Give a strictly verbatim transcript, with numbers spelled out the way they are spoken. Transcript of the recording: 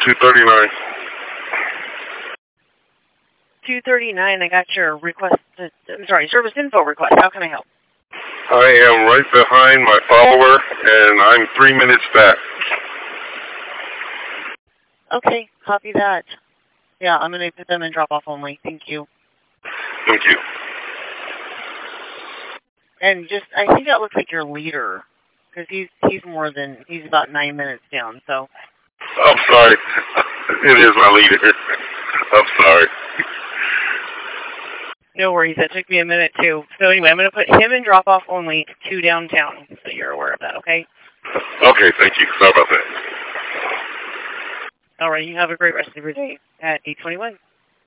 two thirty-nine. two thirty-nine, I got your request, uh, I'm sorry, service info request. How can I help? I am right behind my follower, and I'm three minutes back. Okay, copy that. Yeah, I'm going to put them in drop-off only. Thank you. Thank you. And just, I think that looks like your leader, because he's he's more than, he's about nine minutes down, so. I'm sorry. It is my leader. I'm sorry. No worries, that took me a minute too. So anyway, I'm going to put him in drop-off only to downtown, so you're aware of that, okay? Okay, thank you. Sorry about that. All right, you have a great rest of your day at eight twenty-one.